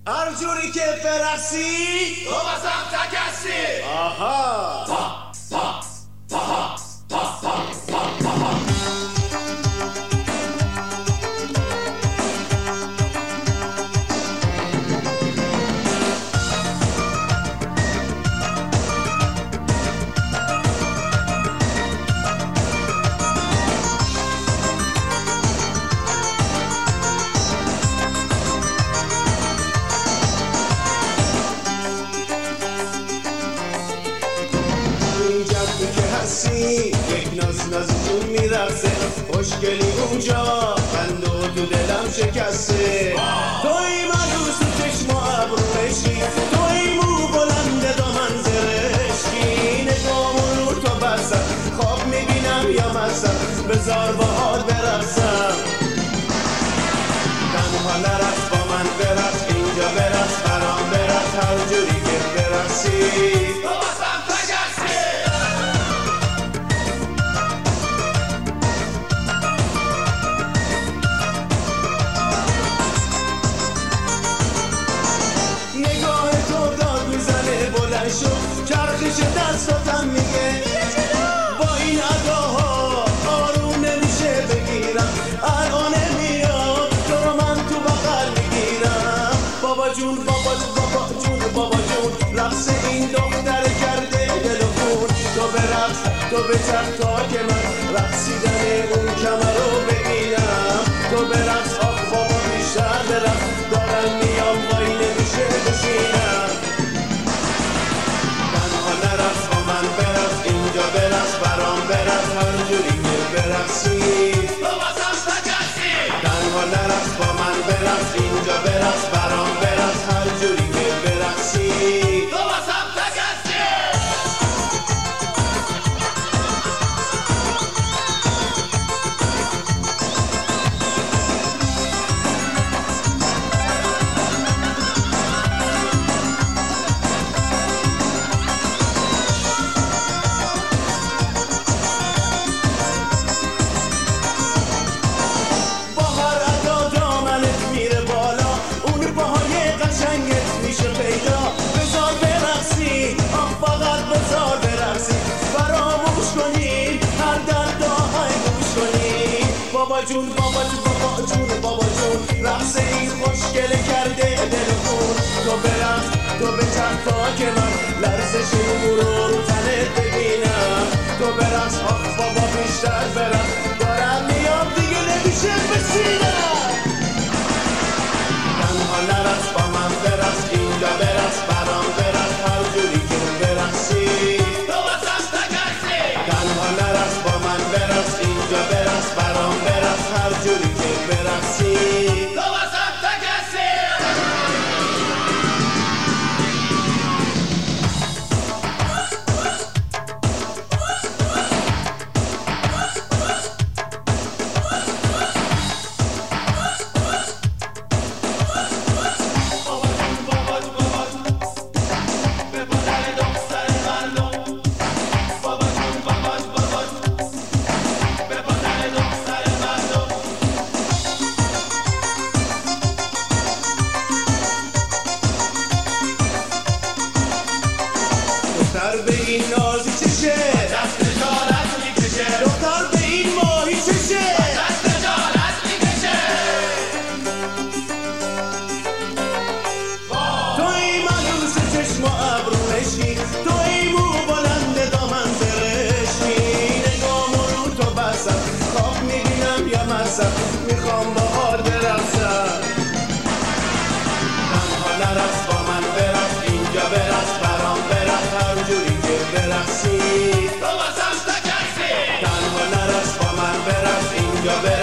هر جوری که برسی تو بازم تکسی. آها یک ناز جون میرقصه خوشگلی اونجا بند و تو دلم شکسته توی مدوس و چشم و ابروشی توی مو بلند دامن زرشکی نگام و نور تو بستم خواب میبینم یا مستم بذار باهات برقصم تنها نرقص با من برقص اینجا برقص برام برقص هر جوری که برقصی چرخش دستاتم میگه با این اداها آروم نمیشه بگیرم الانه میاد تو رو من تو بغل میگیرم بابا جون بابا جون بابا جون رقص این دختر کرده دل و خون تو برقص تو بچرخ تا که من رقصیدن اون کمر رو ببینم تو برقص آخ بابا بیشتر برقص دارم میام وای نمیشه بشینم برام برقص هر جوری که برقصی تو بازم تکسی. تنها نرقص با من برقص اینجا برقص برام برقص هر جوری که برقصی تو بازم تکسی. بابا جون بابا جون بابا جون رقص این خوشگله کرده دل خون تو برقص تو بچرخ تا که من لرزش نور رو تنت ببینم تو برقص آخ بابا بیشتر برقص دارم میام دیگه نمیشه بسینم تنها نرقص با من برقص اینجا برقص برام برقص هر جوری که برقصی تو بازم تکسی. تنها نرقص با من برقص اینجا برقص برام برقص هر جوری که برقصی تو بازم تکسی. دختر به این نازی چشه دست خجالت میکشه. دختر به این ماهی چشه دست خجالت میکشه. توی مدوس چشم و ابروشی توی مو بلند دامن زرشی نگام رو تو بستم خواب میبینم یا مستم میخوام باهات برقصم تنها نرقص با من برقص اینجا برقص برام برقص هر جوری که برقصی تو بازم تکسی. تنها نرقص با من برقص اینجا برقص